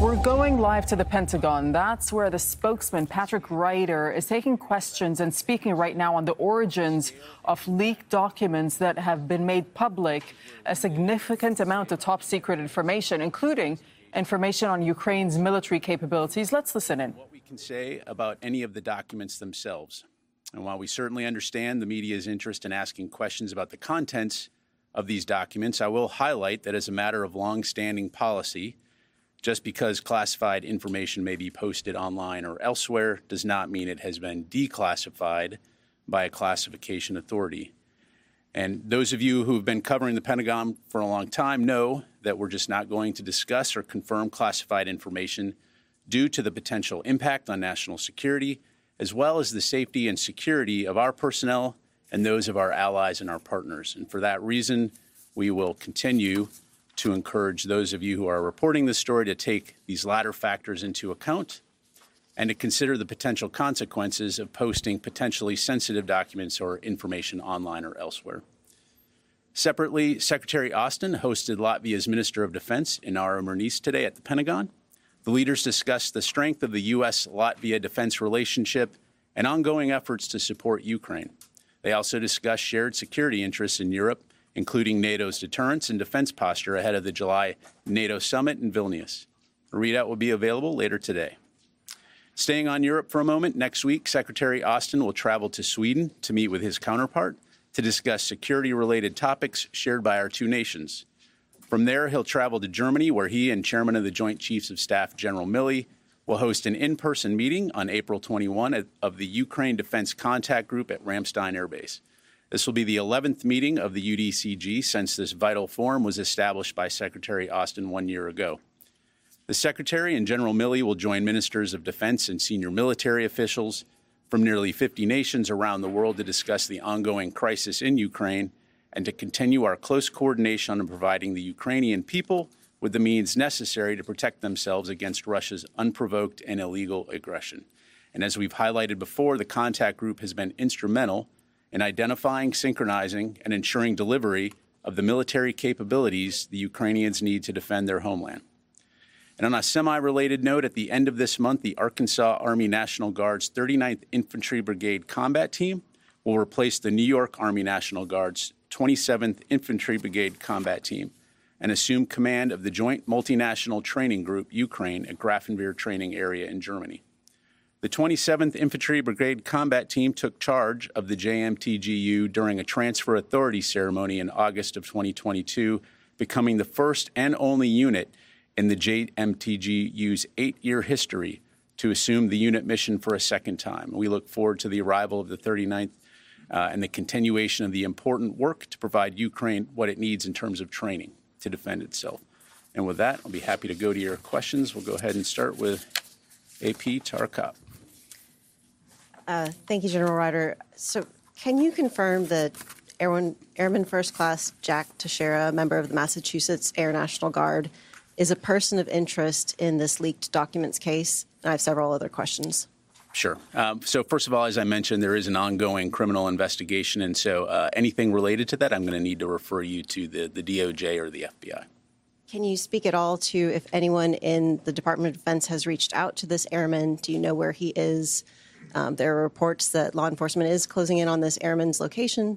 We're going live to the Pentagon. That's where the spokesman, Patrick Ryder, is taking questions and speaking right now on the origins of leaked documents that have been made public, a significant amount of top secret information, including information on Ukraine's military capabilities. Let's listen in. What we can say about any of the documents themselves. And while we certainly understand the media's interest in asking questions about the contents of these documents, I will highlight that as a matter of long-standing policy, just because classified information may be posted online or elsewhere does not mean it has been declassified by a classification authority. And those of you who have been covering the Pentagon for a long time know that we're just not going to discuss or confirm classified information due to the potential impact on national security, as well as the safety and security of our personnel and those of our allies and our partners. And for that reason, we will continue to encourage those of you who are reporting this story to take these latter factors into account and to consider the potential consequences of posting potentially sensitive documents or information online or elsewhere. Separately, Secretary Austin hosted Latvia's Minister of Defense, Inara Murniece, today at the Pentagon. The leaders discussed the strength of the U.S.-Latvia defense relationship and ongoing efforts to support Ukraine. They also discussed shared security interests in Europe, including NATO's deterrence and defense posture ahead of the July NATO summit in Vilnius. A readout will be available later today. Staying on Europe for a moment, next week, Secretary Austin will travel to Sweden to meet with his counterpart to discuss security-related topics shared by our two nations. From there, he'll travel to Germany, where he and Chairman of the Joint Chiefs of Staff, General Milley, will host an in-person meeting on April 21 of the Ukraine Defense Contact Group at Ramstein Air Base. This will be the 11th meeting of the UDCG since this vital forum was established by Secretary Austin 1 year ago. The Secretary and General Milley will join ministers of defense and senior military officials from nearly 50 nations around the world to discuss the ongoing crisis in Ukraine and to continue our close coordination on providing the Ukrainian people with the means necessary to protect themselves against Russia's unprovoked and illegal aggression. And as we've highlighted before, the contact group has been instrumental in identifying, synchronizing, and ensuring delivery of the military capabilities the Ukrainians need to defend their homeland. And on a semi-related note, at the end of this month, the Arkansas Army National Guard's 39th Infantry Brigade Combat Team will replace the New York Army National Guard's 27th Infantry Brigade Combat Team and assume command of the Joint Multinational Training Group Ukraine at Grafenwehr Training Area in Germany. The 27th Infantry Brigade Combat Team took charge of the JMTGU during a transfer authority ceremony in August of 2022, becoming the first and only unit in the JMTGU's 8-year history to assume the unit mission for a second time. We look forward to the arrival of the 39th and the continuation of the important work to provide Ukraine what it needs in terms of training to defend itself. And with that, I'll be happy to go to your questions. We'll go ahead and start with AP Tara Kopp. Thank you, General Ryder. So can you confirm that Airman First Class Jack Teixeira, a member of the Massachusetts Air National Guard, is a person of interest in this leaked documents case? And I have several other questions. Sure. So first of all, as I mentioned, there is an ongoing criminal investigation. And so anything related to that, I'm going to need to refer you to the DOJ or the FBI. Can you speak at all to if anyone in the Department of Defense has reached out to this airman? Do you know where he is? There are reports that law enforcement is closing in on this airman's location.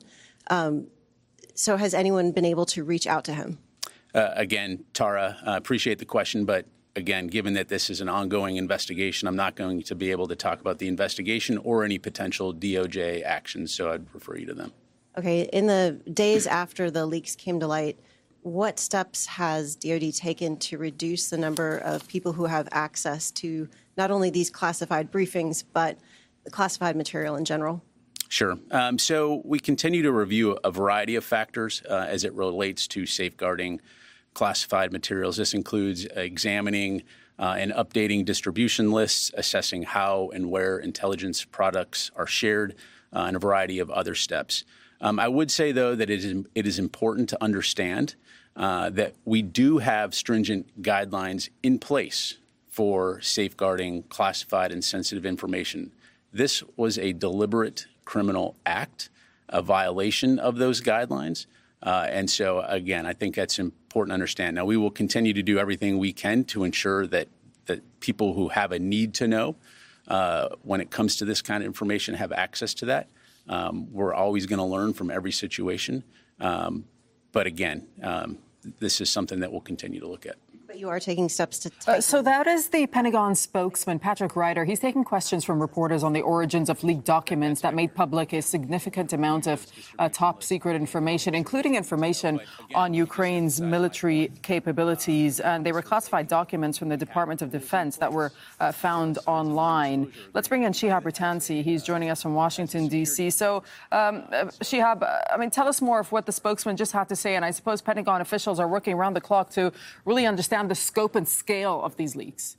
So has anyone been able to reach out to him? Again, Tara, appreciate the question, but again, given that this is an ongoing investigation, I'm not going to be able to talk about the investigation or any potential DOJ actions, so I'd refer you to them. Okay. In the days after the leaks came to light, what steps has DoD taken to reduce the number of people who have access to not only these classified briefings, but the classified material in general? Sure. So we continue to review a variety of factors as it relates to safeguarding classified materials. This includes examining and updating distribution lists, assessing how and where intelligence products are shared, and a variety of other steps. I would say, though, that it is important to understand that we do have stringent guidelines in place for safeguarding classified and sensitive information. This was a deliberate criminal act, a violation of those guidelines. And so, again, I think that's important to understand. Now, we will continue to do everything we can to ensure that that people who have a need to know when it comes to this kind of information have access to that. We're always going to learn from every situation. But again, this is something that we'll continue to look at. But you are taking steps to So that is the Pentagon spokesman, Patrick Ryder. He's taking questions from reporters on the origins of leaked documents that made public a significant amount of top secret information, including information on Ukraine's military capabilities. And they were classified documents from the Department of Defense that were found online. Let's bring in Shihab Rattansi. He's joining us from Washington, D.C. So, Shihab, I mean, tell us more of what the spokesman just had to say. And I suppose Pentagon officials are working around the clock to really understand the scope and scale of these leaks.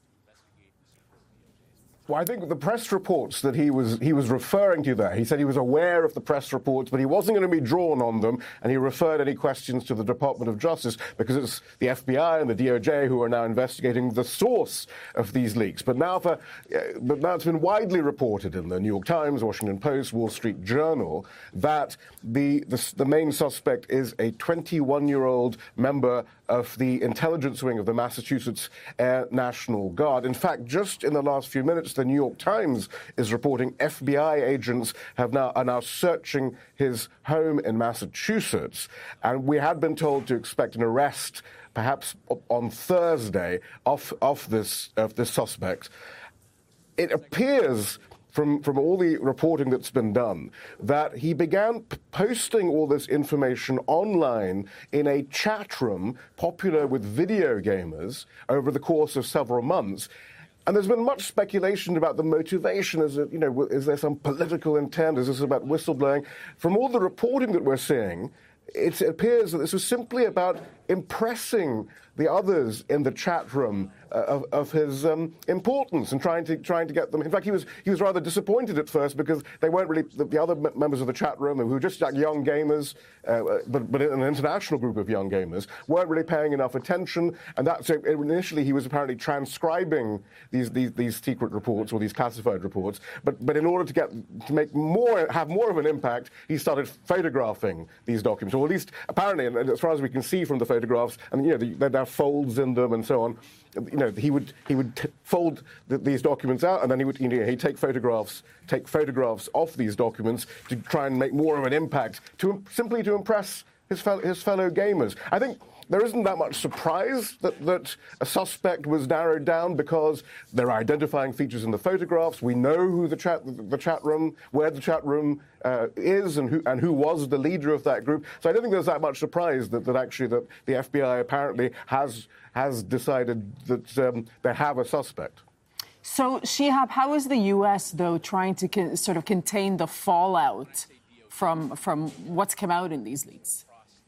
Well, I think the press reports that he was referring to there, he said he was aware of the press reports, but he wasn't going to be drawn on them, and he referred any questions to the Department of Justice because it's the FBI and the DOJ who are now investigating the source of these leaks. But now it's been widely reported in the New York Times, Washington Post, Wall Street Journal that the main suspect is a 21-year-old member of the intelligence wing of the Massachusetts Air National Guard. In fact, just in the last few minutes, the New York Times is reporting FBI agents are now searching his home in Massachusetts. And we had been told to expect an arrest perhaps on Thursday of this suspect. It appears from all the reporting that's been done, that he began posting all this information online in a chat room popular with video gamers over the course of several months. And there's been much speculation about the motivation. Is there some political intent? Is this about whistleblowing? From all the reporting that we're seeing, it appears that this was simply about impressing the others in the chat room of his importance and trying to get them. In fact, he was rather disappointed at first because they weren't really the other members of the chat room who were just like young gamers, but an international group of young gamers weren't really paying enough attention. And so initially he was apparently transcribing these secret reports or these classified reports. But in order to have more of an impact, he started photographing these documents, or at least apparently, and as far as we can see from the photographs, and there are folds in them and so on. He would fold these documents out, and then he'd take photographs of these documents to try and make more of an impact, simply to impress his fellow gamers. I think there isn't that much surprise that a suspect was narrowed down because there are identifying features in the photographs. We know who where the chat room is, and who was the leader of that group. So I don't think there's that much surprise that the FBI apparently has decided that they have a suspect. So, Shihab, how is the U.S., though, trying to sort of contain the fallout from what's come out in these leaks?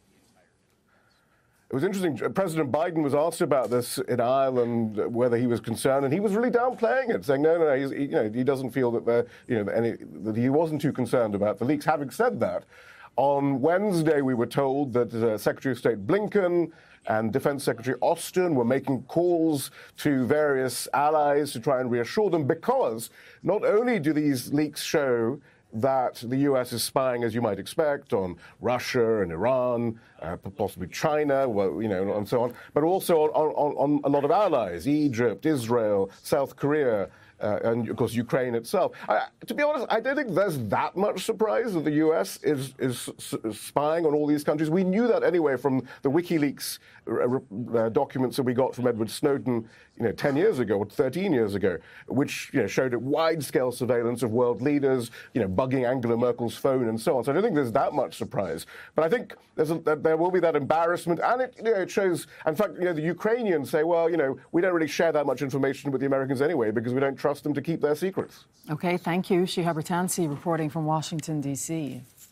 It was interesting. President Biden was asked about this in Ireland, whether he was concerned, and he was really downplaying it, saying no, he doesn't feel that that he wasn't too concerned about the leaks. Having said that, on Wednesday we were told that Secretary of State Blinken and Defense Secretary Austin were making calls to various allies to try and reassure them, because not only do these leaks show that the U.S. is spying, as you might expect, on Russia and Iran, possibly China, and so on, but also on a lot of allies, Egypt, Israel, South Korea, and, of course, Ukraine itself. To be honest, I don't think there's that much surprise that the U.S. is spying on all these countries. We knew that anyway from the WikiLeaks documents that we got from Edward Snowden 10 years ago or 13 years ago, which showed a wide-scale surveillance of world leaders, bugging Angela Merkel's phone and so on. So I don't think there's that much surprise. But I think there will be that embarrassment, and it shows. In fact, the Ukrainians say, well, we don't really share that much information with the Americans anyway because we don't trust them to keep their secrets. Okay, thank you. Shihab Rattansi reporting from Washington, D.C.